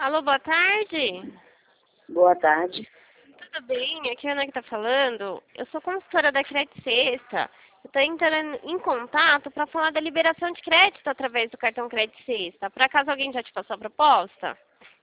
Alô, boa tarde. Boa tarde. Tudo bem? Aqui é a Ana que tá falando. Eu sou consultora da Crédito Sexta. Eu tô entrando em contato para falar da liberação de crédito através do cartão Crédito Sexta. Por acaso alguém já te passou a proposta?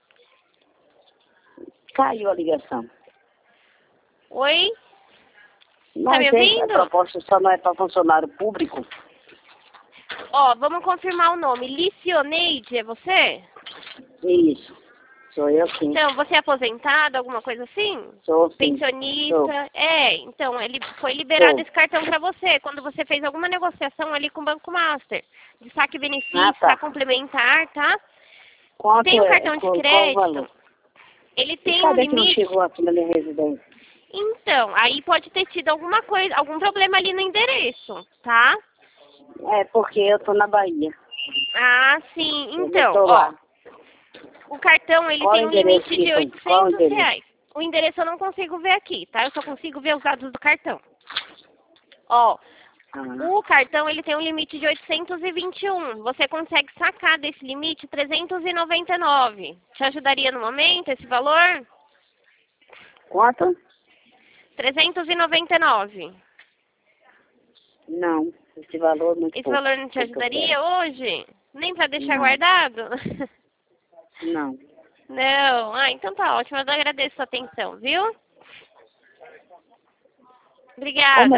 Caiu a ligação. Oi? Mas me essa ouvindo? proposta só não é para funcionário público? Ó, vamos confirmar o nome. Licioneide, é você? Isso. Sou eu sim. Então, você é aposentado, alguma coisa assim? Sou sim. Pensionista? Sou. É, então, ele foi liberado Sou. esse cartão para você quando você fez alguma negociação ali com o Banco Master. De saque benefício, Ah, tá. para complementar, tá? Quanto Tem um é? cartão de Qual o crédito, valor? ele E tem um cadê que não limite. chegou aqui na minha residência? Então, aí pode ter tido alguma coisa, algum problema ali no endereço, tá? É porque eu tô na Bahia. Ah, sim. Eu Então, tô ó, lá. o cartão ele Qual o tem um endereço limite que de foi? Qual o 800 endereço? reais. O endereço eu não consigo ver aqui, tá? Eu só consigo ver os dados do cartão. Ó, Ah, o cartão ele tem um limite de 821. Você consegue sacar desse limite 399. Te ajudaria no momento esse valor? quanto? 399. Não. Esse valor é muito Esse pouco. valor não te O que eu ajudaria quero. hoje? Nem para deixar Não. guardado? Não. Não. Ah, então tá ótimo. Eu agradeço a sua atenção, viu? Como Obrigada.